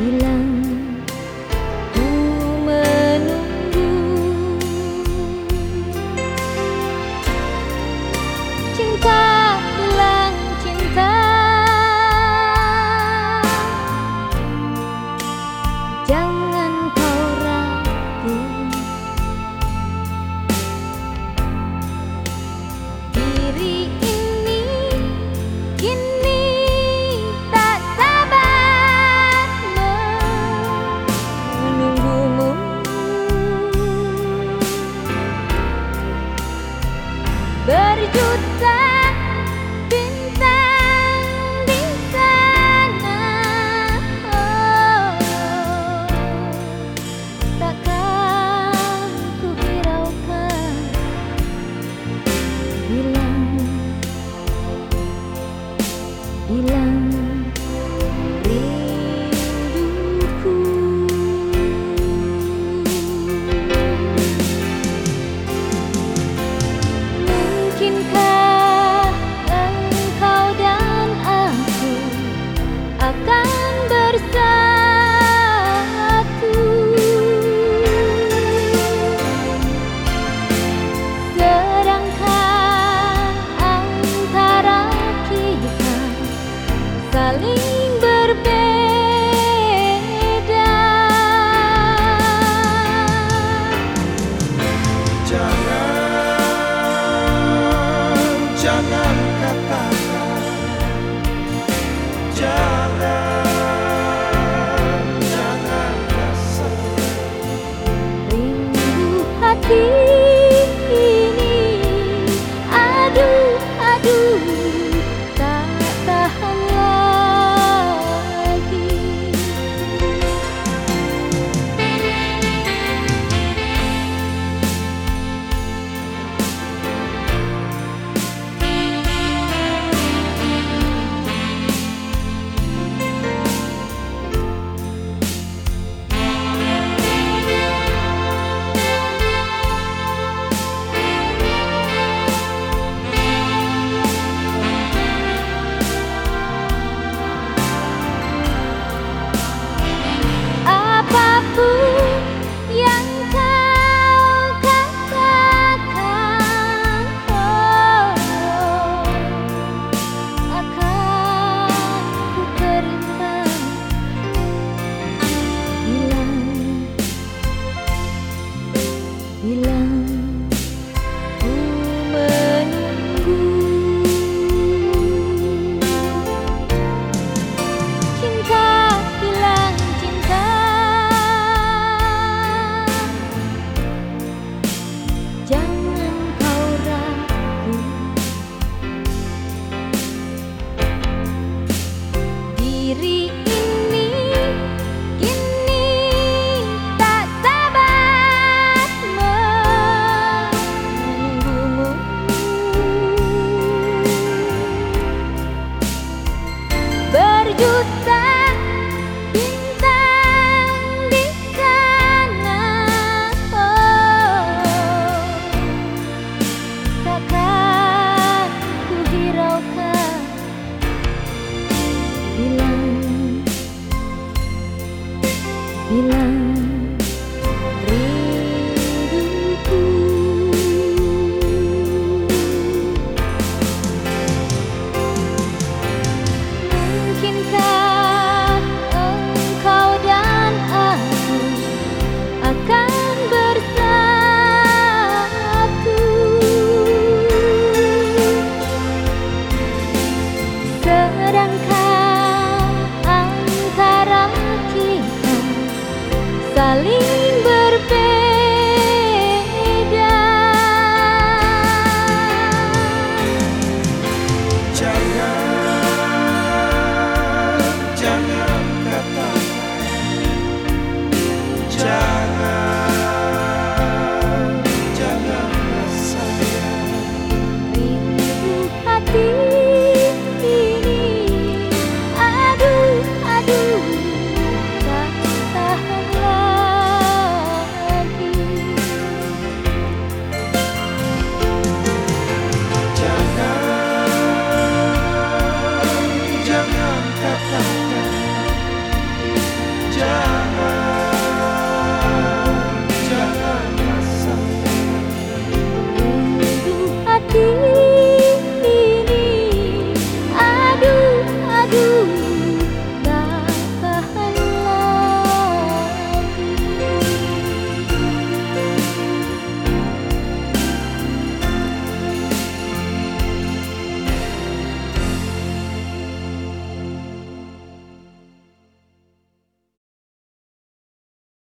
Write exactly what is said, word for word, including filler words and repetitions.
Hilang ku menunggu, cinta hilang cinta, jangan kau ragu. Diri ini kini tak sabar menunggumu. Berjuta bintang di sana, oh, takkan ku hiraukan. Hilang, hilang rinduku. Mungkinkah engkau dan aku akan bersatu? Sedangkan antara kita saling berbeda. Jangan, jangan katakan, jangan, jangan rasa Rindu hati ini, aduh, aduh, tak tahan lagi. Apapun yang kau katakan, oh, akan ku terima. Hilang, hilang ku menunggu, cinta hilang cinta, jangan kau ragu. Diri ini kini tak sabar menunggumu. Berjuta bintang di sana, oh, takkan ku hiraukan. Hilang, hilang rinduku. Mungkinkah engkau dan aku akan bersatu? Sedangkan antara kita saling